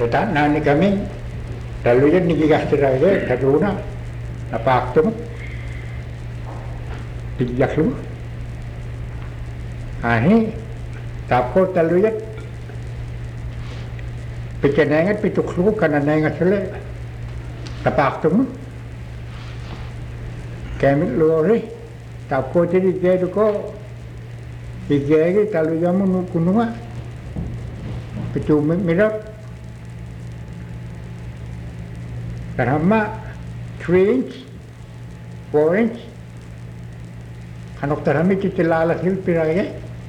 tak nani kami lalu je ni gastera je kaduna apa tu dijak lu ni tapos lalu je pecenengat pituk lu kana nengat sele tapak tu kami lori tapos jadi dia tu ko igege lalu jamu kununga pitu mirap karena 3 inch 4 inch kanok tarami titilala sil pirage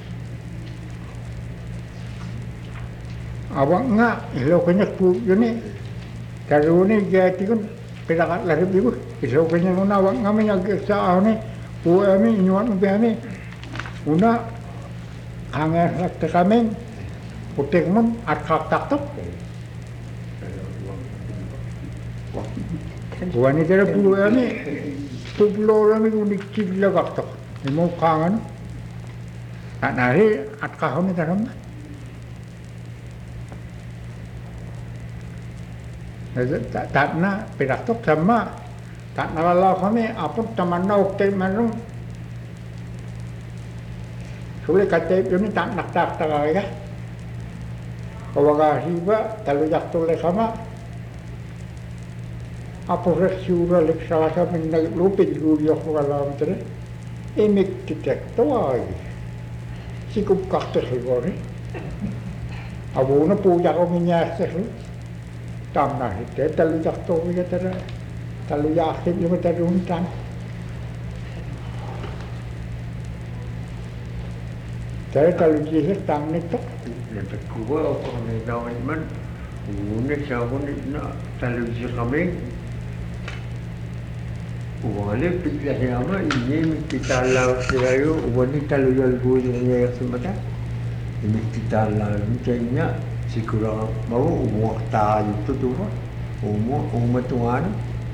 awak nga ilo kanya pu yuni karuni jati kun pirakat lari bibu ilo kanya nuna awak nga menyag sa ahone pu ami inyuan ubi ami una hangar lakta kameng putik mun at kaktak Wani tera puluh ani, puluh orang itu dikcil lagak tak. Imo kangen, tak nari at kahon ni teram. Tak na perak tak sama, tak nalar kami apa teman nak okey mana. Sulit kata itu ni tak nak tak lagi. Kawaga hiba, kalau jatuh le sama. Apa resura leksa minna lupit guri aku alam tere emek titek toai sikup kakter higori abu na puja ko minyas tere tamna hite talu jakto ya tere talu yakin yung taruntan tere talu jihir tamni tok nanti kuwa ako ni dawan man unik siapa ni na talu jihir kami Wale pikir apa ini kita lalu selalu wanita lalu buatnya yang semata ini kita lalu macamnya si kurang mau umur tak itu tu umur tuan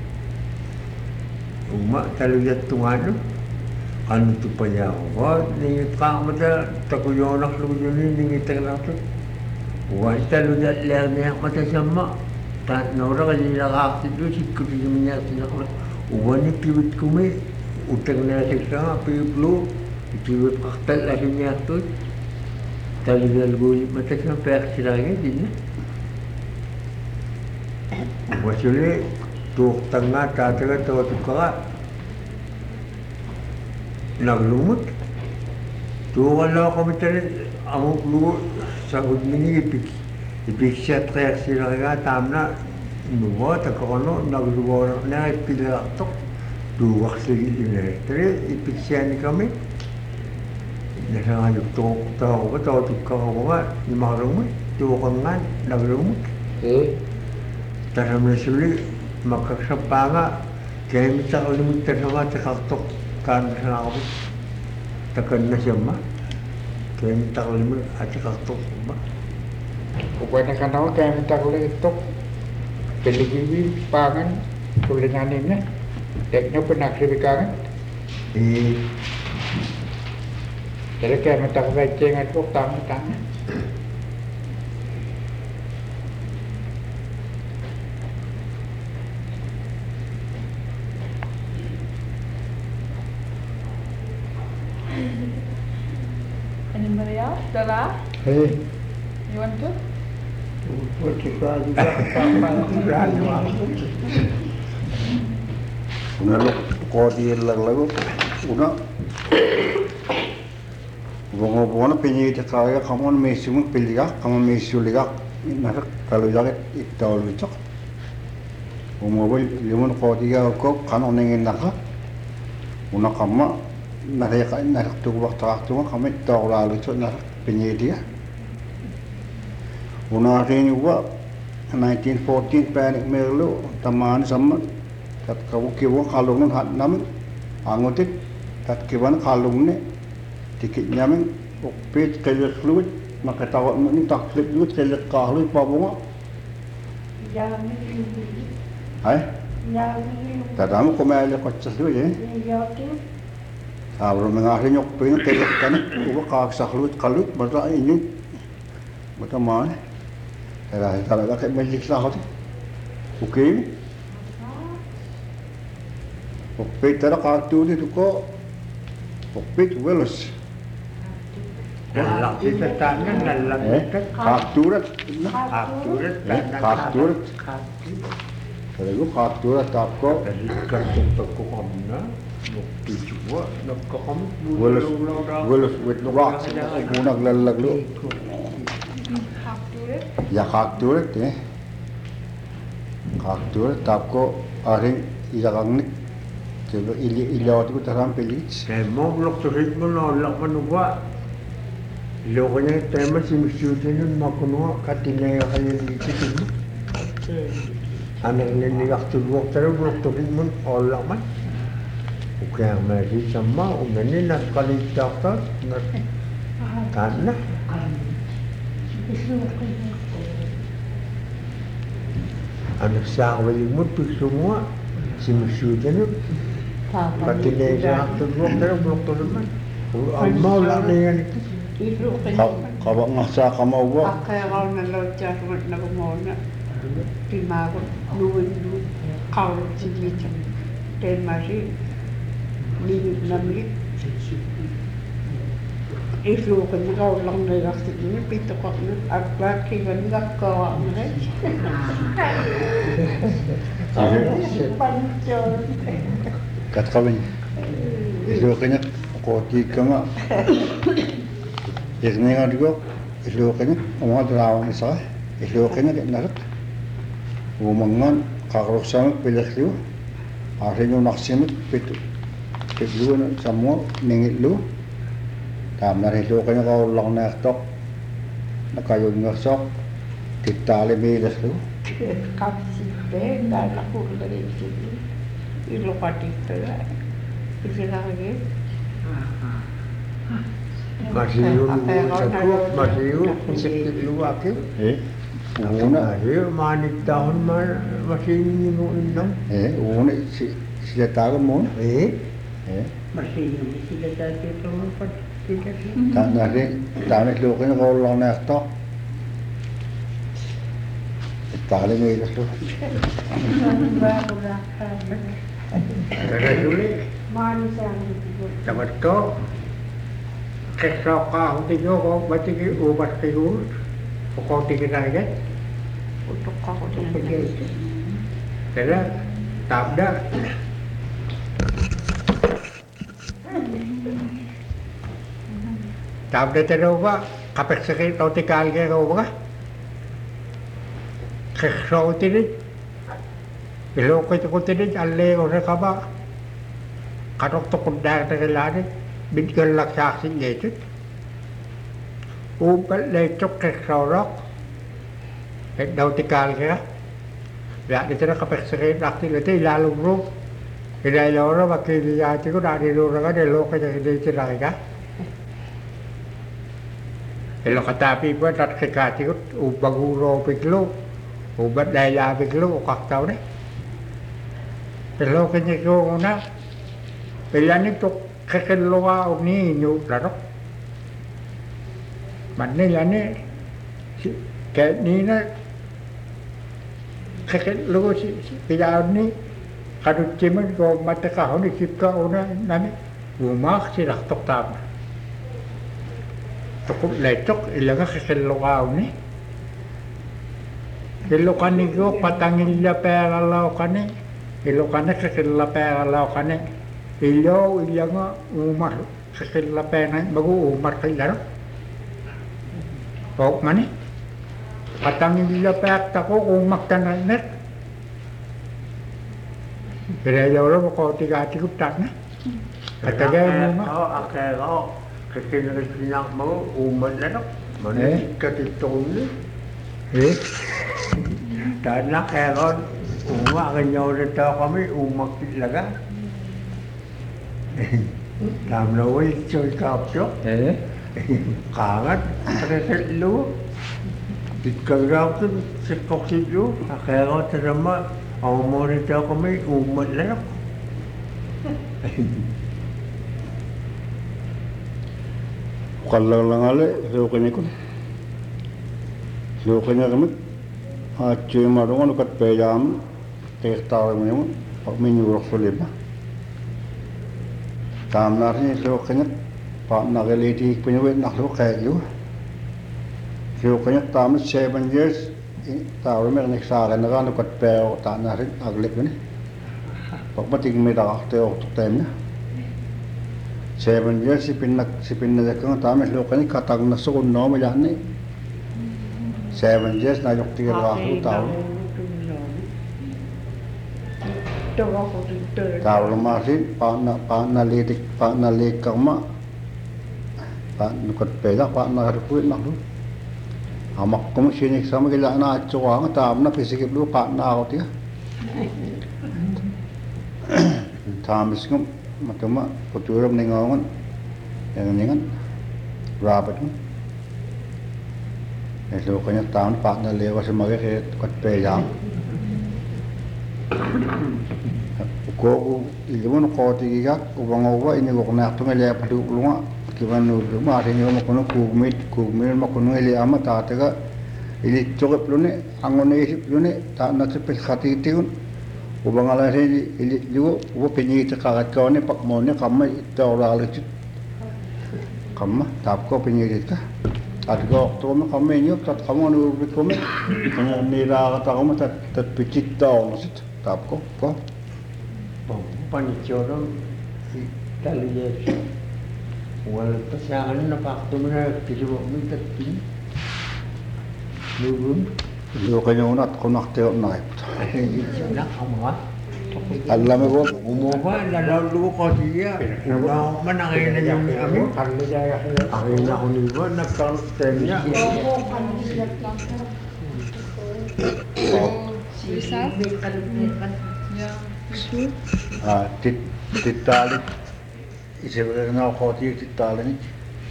umur terlalu tuan anu tu payah wah ni kau macam tak kau nak lu ni kita nak tu wanita lalu lernya macam sama tak orang yang lagi tu si kurangnya tu Wani piwit kumi utang na siksa piwlo piwit kaktal akhirnya tu tali galgul mata sa pek silangnya din wasuli tu tengah tataga tu tukara naglumut tu wala kami tali amuk lu sahud mini ipik siya trek silangnya tamna Nuwa takono nagluwa na pilatok dua segi ini. Jadi ipiksian kami nasa yukto tahu betul tu kau apa ni maklum tu kangan naglum. Terus mesuli maka sepanga kaya minta ulim terima terkatok kan sana aku takkan nasiama kaya minta ulim terkatok. Pokoknya kan tahu kaya minta ulim tok. Pilih pangan kulinan ini, deknya pernah serbikan. Jadi kayak minta kebajikan itu tamu-tamu. Anybody else? Dala? Hey. You want to? Una lo kodi lagu una bongo bongo penyi te kaya kamu mesu piliga kamu mesu liga nak kalau jaga itu lucu bongo boy limon kodi ya ko kanu nengin naka una kamu nak tu waktu kamu tahu lalu lucu nak penyi dia Una rin juga 1914 panik melu taman sama tat kau kiwang kalung nun hat namin angotit tat kiwan kalung ni tikit namin ukpit kelik luit maka tawat ni tak kelik luit kelik kahluit pabunga hai tadamu komel kocas luit je abro mengahin yok pin kelik kan uba kak sahluit kalut bata ini bata mana Era talaga kayak magic lah ako. Okay? Okpit tara kartu dito ko. Okpit Willis. Lalak di tanah, lalak Eh, di karturat. kakturat, Karturat. Talaga karturat ako. Dari kartu ko kamna, bukti juga, nagkakamit Willis with the rocks. Muna naglalaglo. Kakturat. Ya karturat eh. Karturat ako aring ilakangnik. Kaya ilawat ko tarang pilit. Saya mau blok tulis mo nolak manugwa. Lokanya tema si misutin makuno katinay kayo dito. Anak ni waktu dua terus blok tulis mo olak man. Kaya masih sama umani nas kali dokter nas tanah. Anak sa walimut semua si misutin katinay waktu dua terus blok tulis man. Mau lah dengan itu. Kawa nga sa kamawa. Akaya na loja na gumona. Timago nuwin du kaw ci dito. Ten mari ni namli. Islo ko ni kaw lang na yakti ni pito ko ni akla ki gan ga ko ni. Pancho. Kat kawin. Ilo kanya koti kanga. Ini nga digo ilo kanya umat rawan isa. Ilo kanya narat. Umangan kakroksan pilakliw. Arin yung naksimot pito. Pito na samo ningitlo. Tama rin ilo kanya kaulang na tok. Nakayong ngasok. Titali bilasliw. Kapsi be da la ko dari sini. Ilo patito ya. Isilagi. Masih sakit luar ke? Una. Masih manik tahun masih minum dong. Una sila tagan mo. Masih yung sila dati tumupad sila. Tama ilo kanya kaulang na tok. Titali bilasliw. Karena dulu Manis yang itu. dapat kau kesoka huntinya kau baca ke ubat kegur, kau tinggal aja. Untuk kau tu Begitu. Karena tak ada. Tak ada terlalu kapek sakit atau tikal ke kau apa? Kesau tadi, kalau kau tadi alih kau sekaba, kadang tu kudar terlalu, bintang laksak sih gitu. Ubat lecok kesau rok, daun tikal ke. Ya, di sana kapek sakit aktif itu lalu bro. Kira orang pakai dia itu dari orang ada lokal yang dia cerai kan. Kalau kata api buat rat sekati itu ubah guru piklu, ubah daya piklu, kak tahu deh. Kalau kena kau mana, pilihan itu kekeluar ni nyut lah. Mana ni kayak ni na kekeluar si pilihan ni kalau cuma kau mata kau ni cipta orang nami rumah si rak tok tam. Tukul lecok ilaga kekeluar ni. Keluar ni kau patangin dia peralau kan ni. Keluar ni kekeluar peralau kan ni. Ilo ilaga rumah kekeluar peran bagu rumah kelar. Kau mana? Patangin dia perak tak kau rumah tanah net. Kira orang kau tiga cukup tak na? Kata dia rumah. Oh, akhirnya kekeluar mau umat lah. Mana ketitun ni? Tanah keron umat kenyau retau kami umat laga. Làm nồi chơi cọp trước kangat terus lu dikerap tu sekok situ akhirnya terima umur itu kami umat lah Kalau lang ale, lo kanya ko. Lo kanya kami Cuma dong kat pejam tehtar memang pak menyuruh sulit lah. Tamnarnya so kanyat pak nagaliti penyuwit nak so kayak you. So kanyat tamat 7 years tahu memang nek saran kan kat pel tanarin aglek ni. Pak bating merah teo temnya. 7 years si pinnak kang tamat lo kanyat katang na so no majani. 7 years na yok tiga waktu tahu. Tahu masih pak na ledik mak pak nukut peda pak na harus nak tu. Amak kamu sini sama kita na coba tam na fisik dulu pak na awak dia. Tam iskum macam kuturam nengawan yang ni kan rapat kan. Itu kanya tahun pak na lewas sebagai kat pejam. Ko ilmu ko tiga ubang uba ini ko na tu mele padu lunga kiban nu ma re ni mo kono kumit ma kono ele ama ta ta ga ili chogep lune angone isip lune ta na te pe khati tiun ubang ala re ili lu uba penyi ta ka ka ne pak mo ne kamma ta ora le chit kamma tap ko penyi rit ka at go to ma kamma ni tat kamma nu bi ko me ni ra ta kamma ta pichit ta on sit tap ko Panicoram Italiano. Wal pasangan na pakto mo na kilo mo tatin. Lubun. Lu kanya unat ko nakte na ito. Nak ama. Alam mo Umuha na daw lu ko siya. Na manangay na yung amin. Akin na ko niba nagkaroon niya. Bisa? Ya. titali isebra na ko ti titali ni.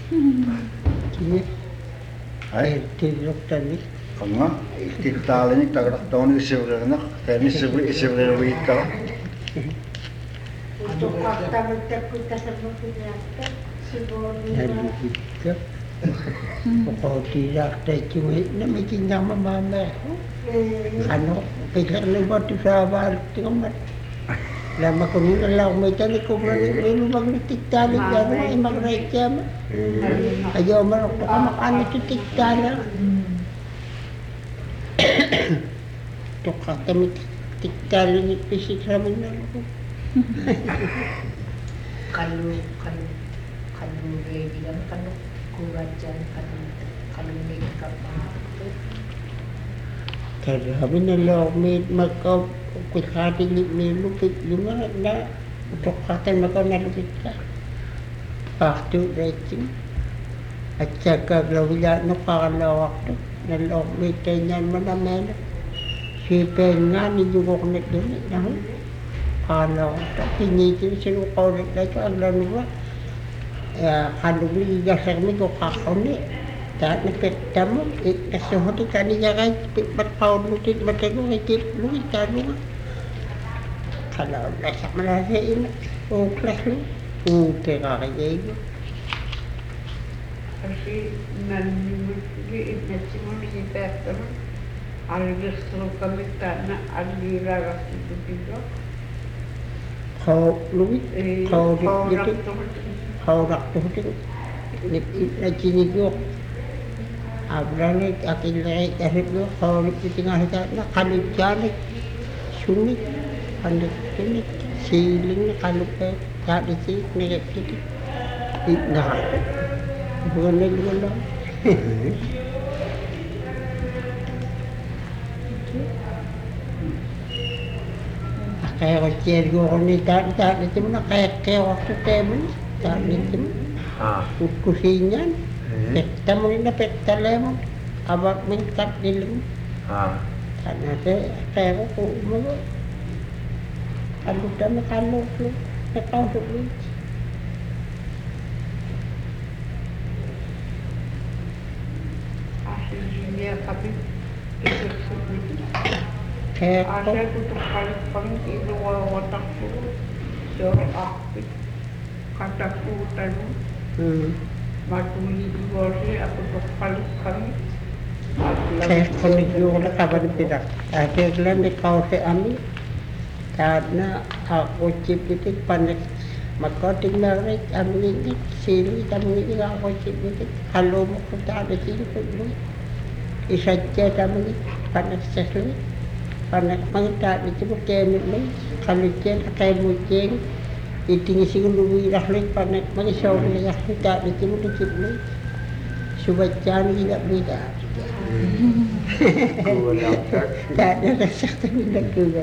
Ay Tilok tadi. kanga titali ni tagak taon isebra na kani isebra wita. Untuk fakta kita sebut kita Lalu kita kalau tidak cuma nak bikin nama mama. Ano pikir lebat tu sahabat tengok. Lama kami kalau macam ni kau belum bang tikta ni jangan imak raja mah. Ayo merok amak anu tu tikta lah. Tu kata mi tikta ni fisik sama ni. Kalau dia kan kurajan kalau makeup Kalau kami nak makeup kuihati ni lupit lima na untuk kata maka na lupit ka. Waktu rating. At saka kalau no kalau waktu na lupit niyan manaman. Sipen nga ni jugok na din na. Kalau tak pinitin sila kau na ito ang lanuwa. Kalau ni jasar mi ko kakoni. Tak nak tamu, sesuatu kali jangan berpaut mungkin bertemu itu lu itu kalau nak merasa ini, oh kelas lu, tengah aja itu. Kasi nanti cuma di teater, ada seluruh kami tanah alira itu juga. Kau lu, kau itu, kau nak tu itu, ni cini juga. Abrani akin lagi kasih tu kalau di tengah kita nak kalut jalan sunyi kalut ini siling kalut tak di sini ni kita tidak bukan lagi bukan kayak kecil gua ni tak itu mana kayak waktu temen tak itu kusinya Pekta mo rin na pekta lemon. Abak minkat dilim. Karena saya ko mo. Kalau dah kalau lu, tahu dulu. Akhirnya kami Saya ada tutup kali kami itu watak dulu. Jorok aktif. Kataku tadi. Matuli divorce aku tuh kali kami Saya konik na kapan pinak. Ada gelan di kau se ami. Karena aku cip itu panik. Maka tinggal rek ami ini sili kami ini aku cip itu. Kalau mau kita ada sini pun isa cek kami panik sesli. Panik mangta itu bukan ini. Kalau cek kayak mucing. Iting siguro luwirah lang panik mag-isaw na kita itu mo cip ni. Subat chan tidak beda. Tak ada rasa tidak kuat.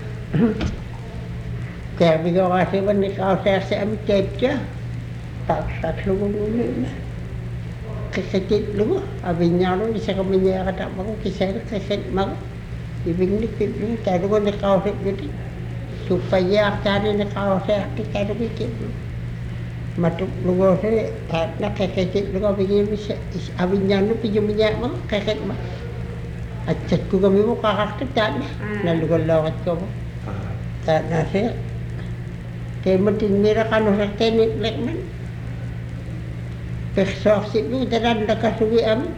Kaya bigo kasi man ikaw sa amin kepja. Paksak lumo na. Kasakit lumo. Abin niya lumo, isa kami niya kata mo kisar kasakit mo. Ibig nikit lumo, kaya lumo ikaw sa gudi. Supaya kaya ikaw sa akin kaya nikit lumo. Matuk lumo sa nakakakit lumo bigyan mo siya. Abin niya lumo, bigyan mo niya mo, kakit mo. At chat ko kami mo kakakita na. Nalugal-lawat ko mo. Tak nasi. Kaya matinmira ka no sa tenit lekman. Persosip yung daran na kasuwi amin.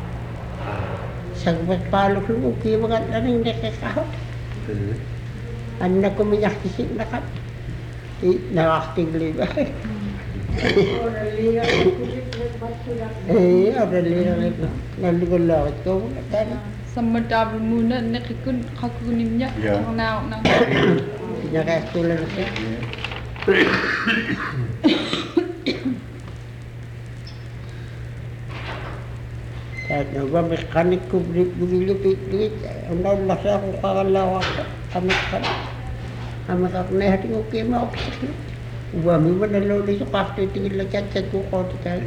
Sagbat palok lumo, kaya mga lanang nakakahot. Anak ko minakisip na ka. Nakakting liba. Orang lira lekman. Nalugal-lawat ko mo. Sama muna nakikun kakunin niya ang naon ng Nakasulan siya. Kahit na ba mekanik ko bumilipit-lipit, ang nalasa ako kakalawak kami kaknehati ko kaya maopisak na. Uwami mo naluli sa kasto tingin lang yan sa tuko di tayo.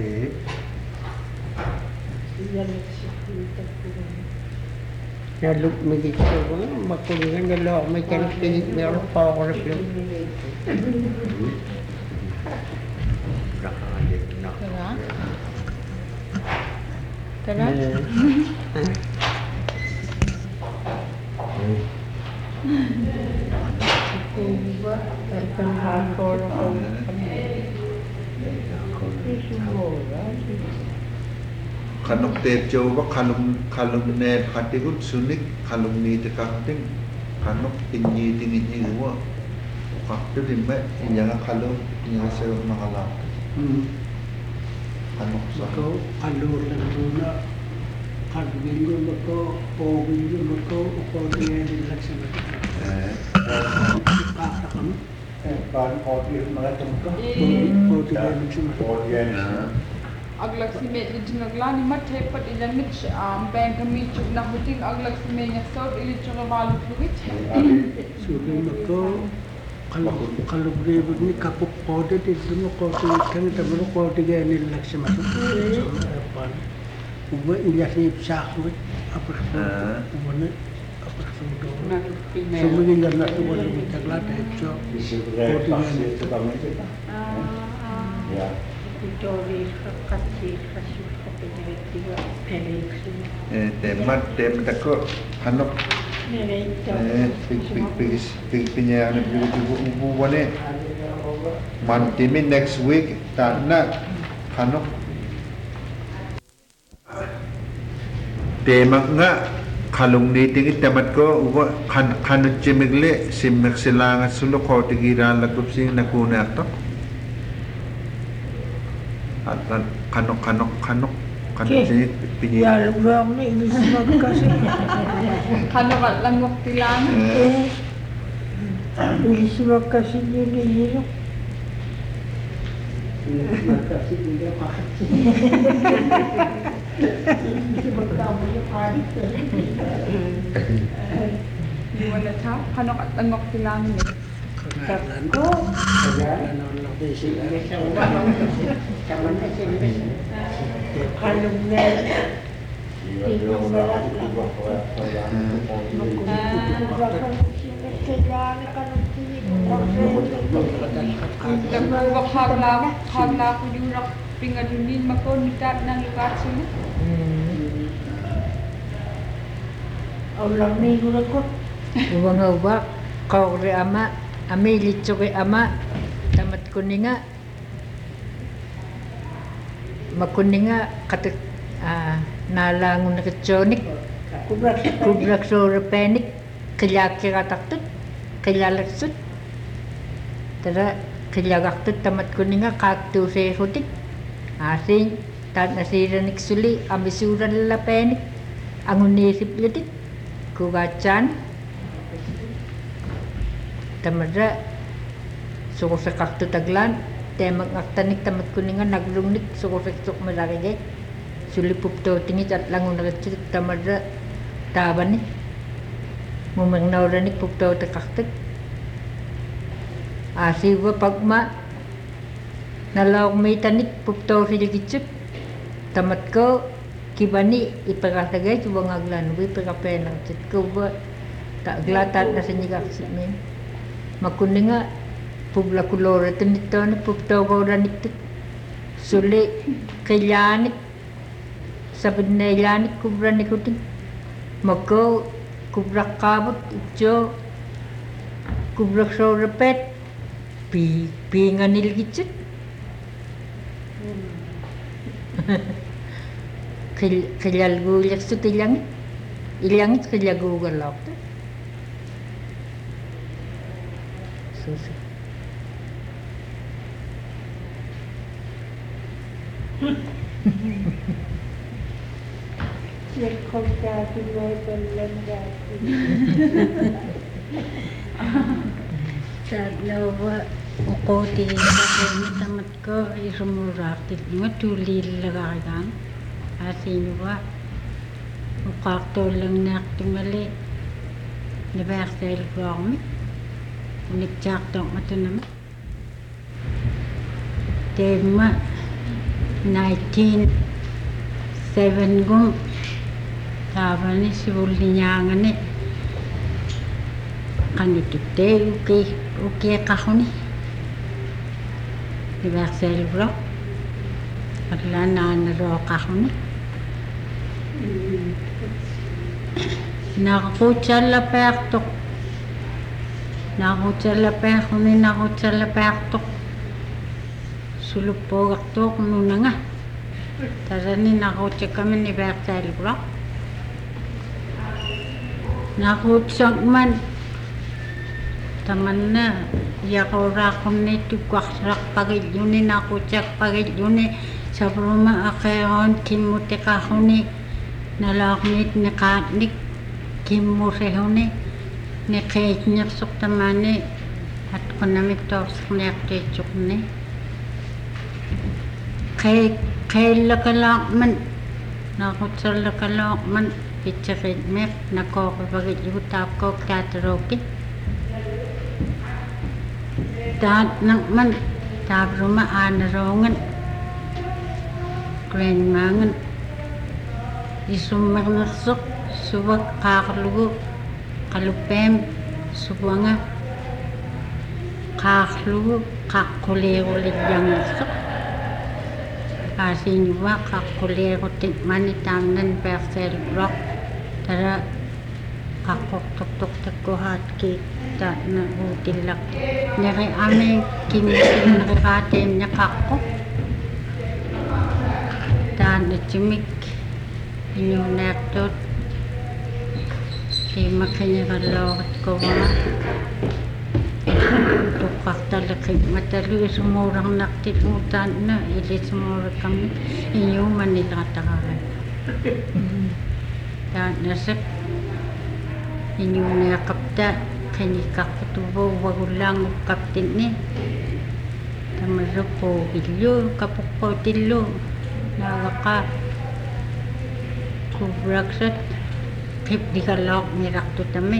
Naluk magigit ko, makulingan nalo ako may kanik-pinig, meron pa ako na flow. Tara? Tara? Kanok tep jauh ba kalum net hati gut sunik kalum ni te kanting kanok inyi tinggi gua waktu di mek injanga kalum injanga sewa makalam kanok sa Mako alur lang muna. Kalbin yung mako, pogin yung mako, pogin yung laksan. Kata kami. Kan audiens mga tungka. Pogin yung laksan. Aglag si Met di nagla ni mat hepat ilan mit bank kami chuk na huting aglag si Met ngasot ili chuk balut luwit. Sudah mako kalubrebud ni kapuk kode di semua kode kan tamu kode gaya ni laksan masuk. Uba ilyas ni sakit apa ni apa sudah. Semua ni jangan nak uba ni caklat itu. Kode itu kami itu. Ya. temat tem tako kanok pinya anak ibu wane mantimi next week tak nak kanok temak nga kalung ni tingit temat ko uwa kanut jemigle simek silangat sulok ko tigiran lakup sing nakuna to kanok sini pinyi Ya lurang na ini semua kasi. Kano ka langok tilang. Ini semua kasi yun. Kasi hindi makasi. Iwan na ta. Kano ka langok tilang ni. Kalung na. Nagbuwak hagla ko yung rak pingadunin mako nitat ng lugar sila. Ulang ni ko ko. Uwang hawak, kau re ama, ami litso kay ama, tamat ko ni nga, makuninga katik nalangun nakatsonik kubrak sorepenik kilyakiratartut kilyalaksut tara kilyagaktut tamat kuninga kaktuuseerutik asin taan nasiranik suli amisuran lapenik angunisiplutik kugatsan tamadra sukusakaktut aglan temak ngaktanik tamat kuninga naglungnik sukusaksuk malarige suli pupto tingit at langun nakatsit tamadra tabani mumangnauranik pupto takaktik asiwa pagma nalaw may tanik pupto siligitsut tamat ko kibani ipakatagay subang aglan wi pakapenang sit ko ba taglatat na sinyigaksit min makuninga publa kulora tinito ni pupto goranik suli kailanik sabid na ilanik kubra ni kuting magko kubra kabot itjo kubra so repet pi nganil gitsit kilyal gulyak su ilangit kilyal gugalok susu Sadlawa ukoti ni tamat ko isumurakit nga tulil lagagang asinwa ukakto lang naktimali nabaksel gormi nikchakto matunam tema 1907 gum tabani sibulinyangane kanitute uke kahuni nabaksel bro aglana naro kahuni nakutsala pektok nakutsala pektok sulupogak tok nunanga tarani nakutsa kami ni baksel bro nakutsak man taman na yakorakon ni tukwakrak pagilyuni nakutsak pagilyuni sa bruma akayon kimuti kahuni nalakmit ni katnik kimurehuni ni kaitnyak suktamani at kunamit toksak niyak tetsuk ni kay lakalakman nakutsar lakalakman pitsarit mek nakokipagilyu tapkok tataroki tat nakman tabruma anarongan grandmangan isumarnaksok suwag kaklugo kalupem suwanga kaklugo kakulero ligyangaksok asinywa kakulero tikmani tamnan baksel rock tara kakok tok takuhat ki ta na utilak nari ame kinisin nakakatem niya kakok ta na chimik inyong nektot di makanya kalawat ko mga tukak talakit matalo sumurang naktimutan na ili sumurang kami inyong manilatakaan ta nasip inyong nakapta kanikakatubo wagulang kaptin ni tamarupo ilyo kapukpo tilo nagaka kubraksat kip di kalok mirakto tami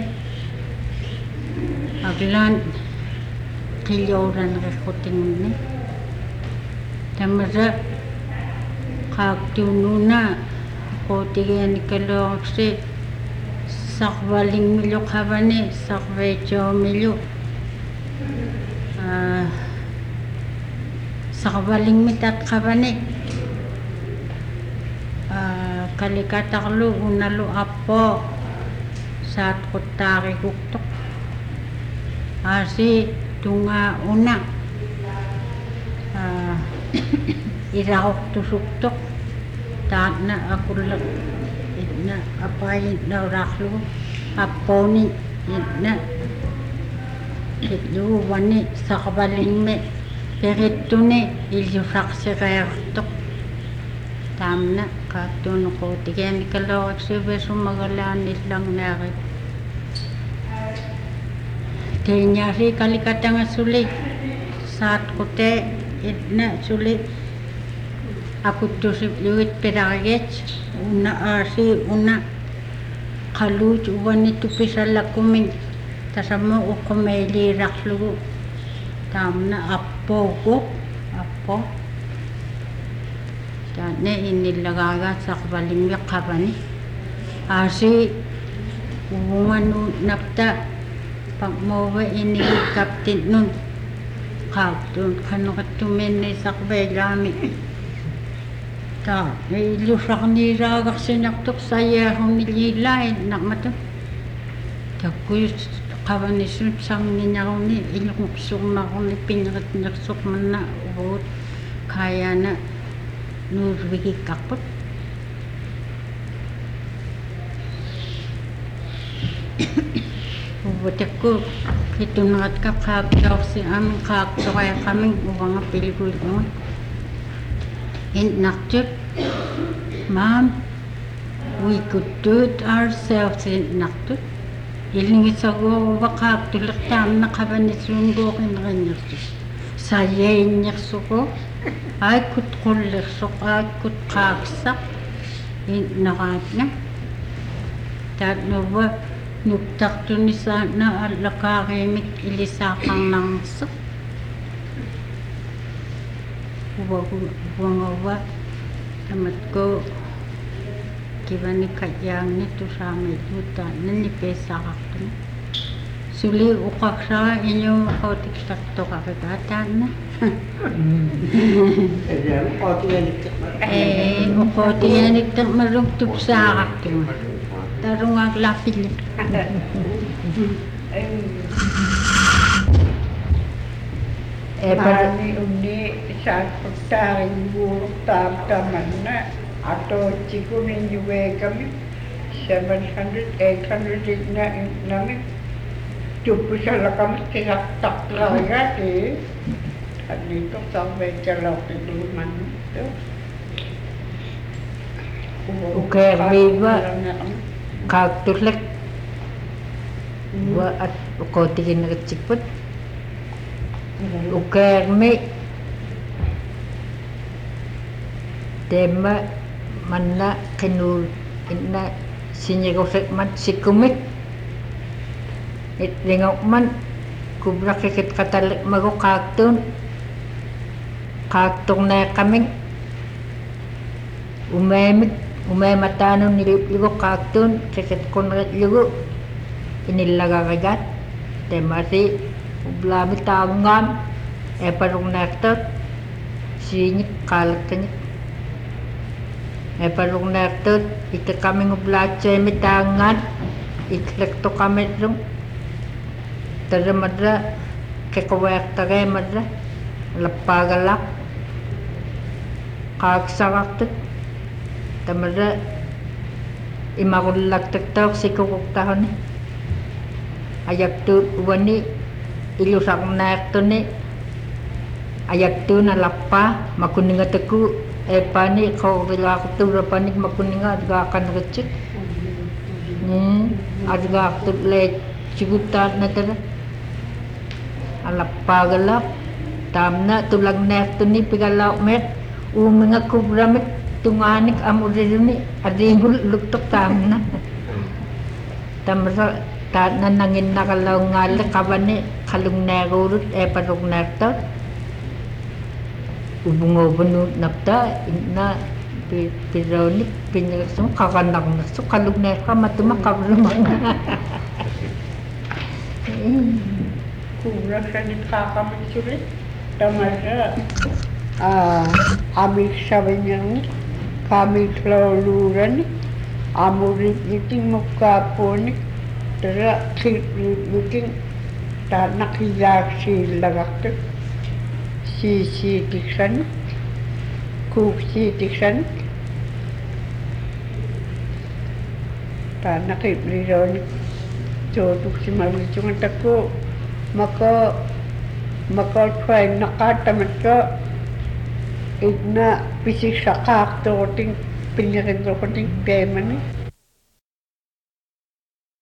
aglan kilyoran rekuting ni tamara kaktununa kotigan kalok si sakwaling milyo kabane sakwecho milyo sakwaling mitat kabane kalikataklo unalo apo saat kutari kuktok asi tunga una irakok tusuktok taatna akullak itna apayin nauraklu apponi itna kitlu wani saqbalingme perittuni iljusaqsiqeertuq taamna kaaktuunuquutigianikaloriksuvesummagalaanillarnaari teñaari kalikatanga suli saatqute itna suli akuttusipluit pedariget una aasi una qaluut uwani tupisallakumin tasammu uqqumeiliirarlugu taamna appo taanne innillagaaga saqvalimmi qavani aasi uvunganu napta pagmova inigikaptinnun qaaqtuun qaneqattuminni saqveilaami taa illusarniiraagarsinartuq sayaarunilliillai naqmatu takkuyus qavanissut sarniñaruni illuqsurmaruni pinneritnersuqmanna uruut kaayaana nuurvigiqqarput uvatakku kituneratka qaaqtaorsi amin qaaqtoriaqamin uvanga pilgulnua innartut Mom, we could do it ourselves innartut illingissaguuruva qaaqtulertaamna qavanisuunguuqinerinnertus sayainnersuqu aakkut qullersoq aakkut qaaqsaq inneraatna taatnuva nuktartunisaana allakaariimik ilisaaqarnarnersuq uvaguva tamatku kivani kayaangni tusaamituutaannani peessaqartuna suli uqarsara iñuuqautiktartoqarigaataanna uqautiganiktermaruk tupsaaqartuma tarungaaqlaapillu Mani unni saakkuttaarin vuurtaartamanna atootsikuni juveekami 700-800 innami tuppusalakamat kisaqtaqlarigaati annitok sarveitsalauqilluumannu ukeerliiva qaaqtullak wa at uqautigineritsikput ukeermi temma manna qinul inna sinigusakmat sikumit itlingauqman kublaqikit qatallik magu qaaqturneeqamik umeemataanun niliupligu qaaqtuun qikitqunritlugu inillagarigaat temmasi ublaami taungaan eparungneertot siingit qaalattanik eparungneertot itikaming ublaatseemi taangaan itlektoqamitlung taramadra keqaweertareemadra lappaagalaq qaaqsarartut tamadra imarullaktaktaor sikuruqtahuni ayaktuut uwani illusarneertuni ayaktuuna lappaa makuningatakku eepani qawrilaaqturrapanik makuninga adgaaqaneritsik adgaaqtutleet sigutaatnatara alappaagalaq taamna tulagneertuni pigalauqmeet uuminga kubramik tungaanik amuriruni adiingul luktok taamna tamra taatna nanginnaqalaunngaalle qavani qalungneeruurut eeparugneertot ubungobunuut napta inna piroonik pinnirsum qaqannarnersu qalugneerqamatuma qavrumanga kuurasanit qaaqamitsuli tamarra amiksaviñarni kaamiklauluurani amuritnitin mukkaapuunik tara qirriitnitin taannaqiyaagsiillagaqtut siisiitiksani kuuksiitiksani taanaqip lironik tuutuksimaluitsungatakku makotfain naqaatamatko itna pisissaqaarturutin pinnirinrukutin teemani